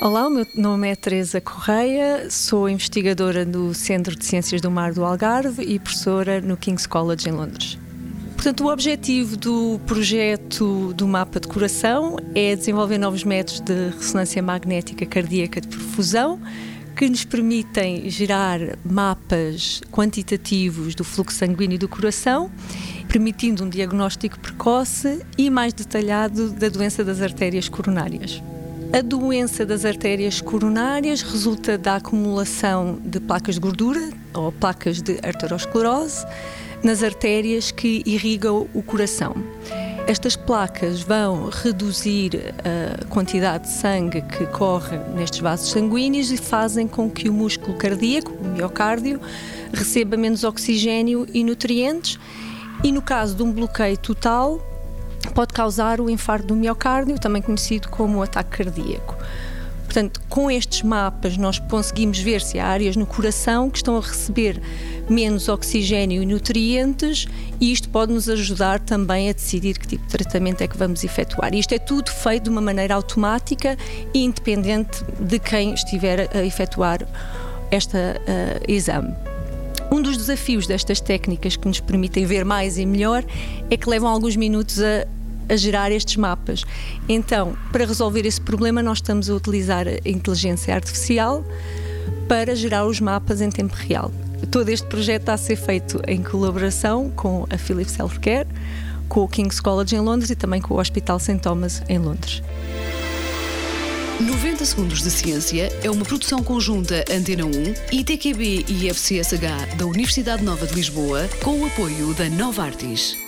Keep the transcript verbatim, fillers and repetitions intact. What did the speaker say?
Olá, o meu nome é Teresa Correia, sou investigadora no Centro de Ciências do Mar do Algarve e professora no King's College em Londres. Portanto, o objetivo do projeto do mapa de coração é desenvolver novos métodos de ressonância magnética cardíaca de perfusão que nos permitem gerar mapas quantitativos do fluxo sanguíneo do coração, permitindo um diagnóstico precoce e mais detalhado da doença das artérias coronárias. A doença das artérias coronárias resulta da acumulação de placas de gordura ou placas de arteriosclerose nas artérias que irrigam o coração. Estas placas vão reduzir a quantidade de sangue que corre nestes vasos sanguíneos e fazem com que o músculo cardíaco, o miocárdio, receba menos oxigênio e nutrientes e, no caso de um bloqueio total, pode causar o infarto do miocárdio, também conhecido como ataque cardíaco. Portanto, com estes mapas nós conseguimos ver se há áreas no coração que estão a receber menos oxigênio e nutrientes e isto pode nos ajudar também a decidir que tipo de tratamento é que vamos efetuar. E isto é tudo feito de uma maneira automática e independente de quem estiver a efetuar este uh, exame. Um dos desafios destas técnicas que nos permitem ver mais e melhor é que levam alguns minutos a, a gerar estes mapas. Então, para resolver esse problema, nós estamos a utilizar a inteligência artificial para gerar os mapas em tempo real. Todo este projeto está a ser feito em colaboração com a Philips Healthcare, com o King's College em Londres e também com o Hospital Saint Thomas em Londres. noventa Segundos de Ciência é uma produção conjunta Antena um, I T Q B e I F C S H da Universidade Nova de Lisboa, com o apoio da Novartis.